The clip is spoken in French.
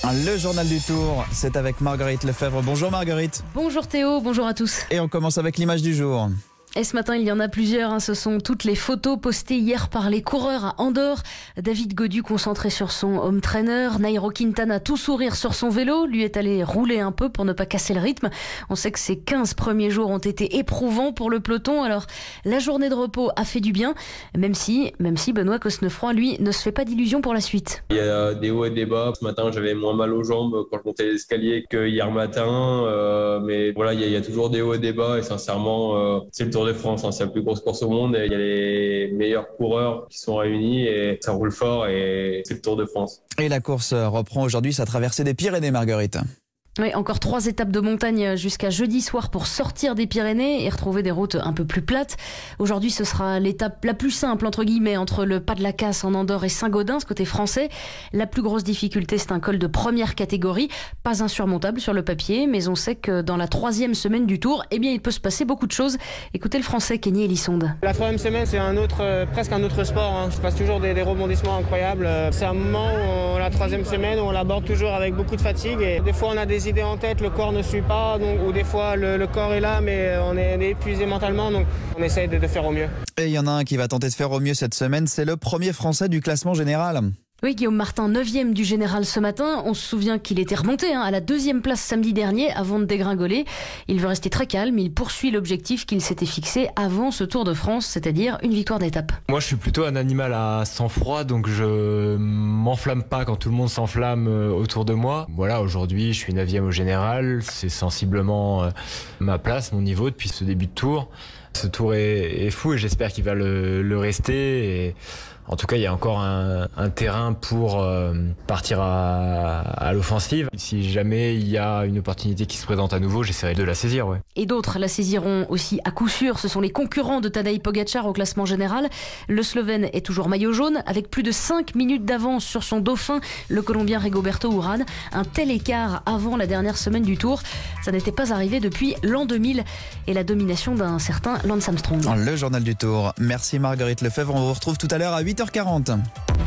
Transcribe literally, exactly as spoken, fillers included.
Le journal du Tour, c'est avec Marguerite Lefebvre. Bonjour Marguerite. Bonjour Théo, bonjour à tous. Et on commence avec l'image du jour. Et ce matin, il y en a plusieurs. Hein. Ce sont toutes les photos postées hier par les coureurs à Andorre. David Gaudu concentré sur son home trainer. Nairo Quintana tout sourire sur son vélo. Lui est allé rouler un peu pour ne pas casser le rythme. On sait que ces quinze premiers jours ont été éprouvants pour le peloton. Alors, la journée de repos a fait du bien. Même si, même si Benoît Cosnefroy, lui, ne se fait pas d'illusions pour la suite. Il y a des hauts et des bas. Ce matin, j'avais moins mal aux jambes quand je montais l'escalier que hier matin. Euh, mais voilà, il y, a, il y a toujours des hauts et des bas. Et sincèrement, euh, c'est le Tour de France, hein, c'est la plus grosse course au monde et il y a les meilleurs coureurs qui sont réunis et ça roule fort et c'est le Tour de France. Et la course reprend aujourd'hui sa traversée des Pyrénées, Marguerite. Oui, encore trois étapes de montagne jusqu'à jeudi soir pour sortir des Pyrénées et retrouver des routes un peu plus plates. Aujourd'hui, ce sera l'étape la plus simple, entre guillemets, entre le Pas de la Casse en Andorre et Saint-Gaudens, côté français. La plus grosse difficulté, c'est un col de première catégorie, pas insurmontable sur le papier, mais on sait que dans la troisième semaine du Tour, eh bien, il peut se passer beaucoup de choses. Écoutez le français Kenny Elissonde. La troisième semaine, c'est un autre, euh, presque un autre sport. Hein. Il se passe toujours des, des rebondissements incroyables. C'est un moment, où on, la troisième semaine, où on l'aborde toujours avec beaucoup de fatigue et des fois, on a des idées en tête, le corps ne suit pas, donc, ou des fois le, le corps est là mais on est, on est épuisé mentalement, donc on essaye de, de faire au mieux. Et il y en a un qui va tenter de faire au mieux cette semaine, c'est le premier français du classement général. Oui, Guillaume Martin, neuvième du général ce matin. On se souvient qu'il était remonté hein, à la deuxième place samedi dernier avant de dégringoler. Il veut rester très calme, il poursuit l'objectif qu'il s'était fixé avant ce Tour de France, c'est-à-dire une victoire d'étape. Moi, je suis plutôt un animal à sang-froid, donc je m'enflamme pas quand tout le monde s'enflamme autour de moi. Voilà, aujourd'hui, je suis neuvième au général. C'est sensiblement ma place, mon niveau depuis ce début de Tour. Ce Tour est, est fou et j'espère qu'il va le, le rester. Et en tout cas, il y a encore un, un terrain pour euh, partir à, à l'offensive. Si jamais il y a une opportunité qui se présente à nouveau, j'essaierai de la saisir. Ouais. Et d'autres la saisiront aussi à coup sûr. Ce sont les concurrents de Tadej Pogačar au classement général. Le Slovène est toujours maillot jaune avec plus de cinq minutes d'avance sur son dauphin, le Colombien Rigoberto Urán. Un tel écart avant la dernière semaine du Tour, ça n'était pas arrivé depuis l'an deux mille et la domination d'un certain Lance Armstrong. Le journal du Tour. Merci Marguerite Lefebvre. On vous retrouve tout à l'heure à huit heures quarante.